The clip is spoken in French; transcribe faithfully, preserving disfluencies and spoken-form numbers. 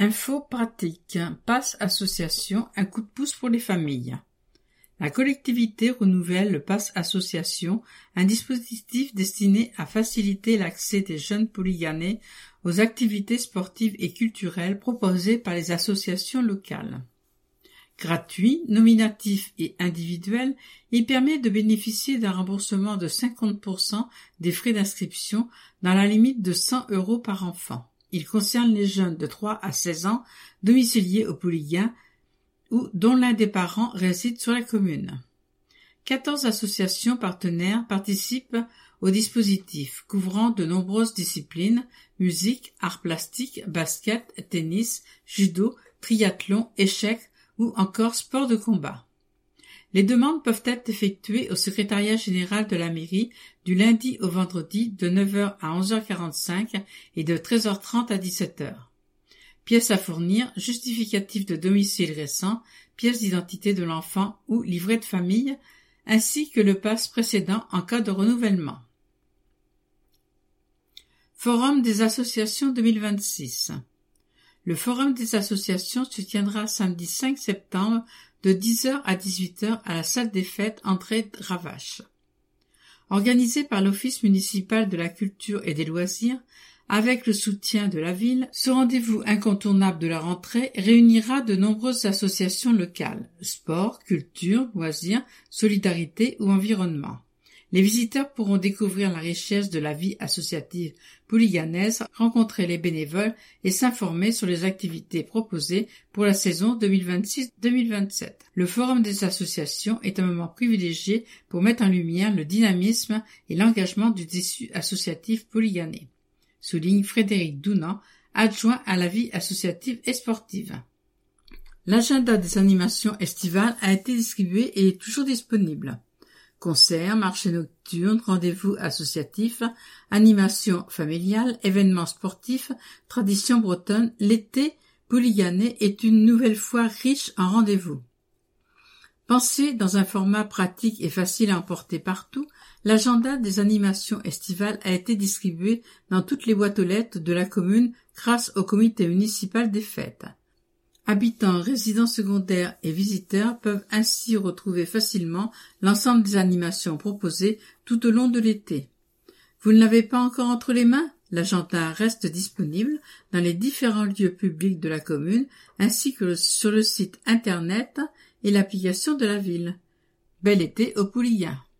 Info pratique. Pass Association, un coup de pouce pour les familles. La collectivité renouvelle le Pass Association, un dispositif destiné à faciliter l'accès des jeunes polyganais aux activités sportives et culturelles proposées par les associations locales. Gratuit, nominatif et individuel, il permet de bénéficier d'un remboursement de cinquante pour cent des frais d'inscription dans la limite de cent euros par enfant. Il concerne les jeunes de trois à seize ans domiciliés au Pouliguen ou dont l'un des parents réside sur la commune. quatorze associations partenaires participent au dispositif, couvrant de nombreuses disciplines, musique, arts plastiques, basket, tennis, judo, triathlon, échecs ou encore sport de combat. Les demandes peuvent être effectuées au secrétariat général de la mairie du lundi au vendredi de neuf heures à onze heures quarante-cinq et de treize heures trente à dix-sept heures. Pièces à fournir, justificatif de domicile récent, pièce d'identité de l'enfant ou livret de famille, ainsi que le pass précédent en cas de renouvellement. Forum des associations deux mille vingt-six. Le Forum des associations se tiendra samedi cinq septembre de dix heures à dix-huit heures à la salle des fêtes entrée Ravache. Organisé par l'Office municipal de la culture et des loisirs, avec le soutien de la ville, ce rendez-vous incontournable de la rentrée réunira de nombreuses associations locales, sport, culture, loisirs, solidarité ou environnement. Les visiteurs pourront découvrir la richesse de la vie associative pouliganaise, rencontrer les bénévoles et s'informer sur les activités proposées pour la saison deux mille vingt-six deux mille vingt-sept. Le Forum des associations est un moment privilégié pour mettre en lumière le dynamisme et l'engagement du tissu associatif pouliganais, souligne Frédéric Dounan, adjoint à la vie associative et sportive. L'agenda des animations estivales a été distribué et est toujours disponible. Concerts, marchés nocturnes, rendez-vous associatifs, animations familiales, événements sportifs, traditions bretonnes, l'été pouliganais est une nouvelle fois riche en rendez-vous. Pensé dans un format pratique et facile à emporter partout, l'agenda des animations estivales a été distribué dans toutes les boîtes aux lettres de la commune grâce au comité municipal des fêtes. Habitants, résidents secondaires et visiteurs peuvent ainsi retrouver facilement l'ensemble des animations proposées tout au long de l'été. Vous ne l'avez pas encore entre les mains? L'agenda reste disponible dans les différents lieux publics de la commune ainsi que sur le site internet et l'application de la ville. Bel été au Pouliguen.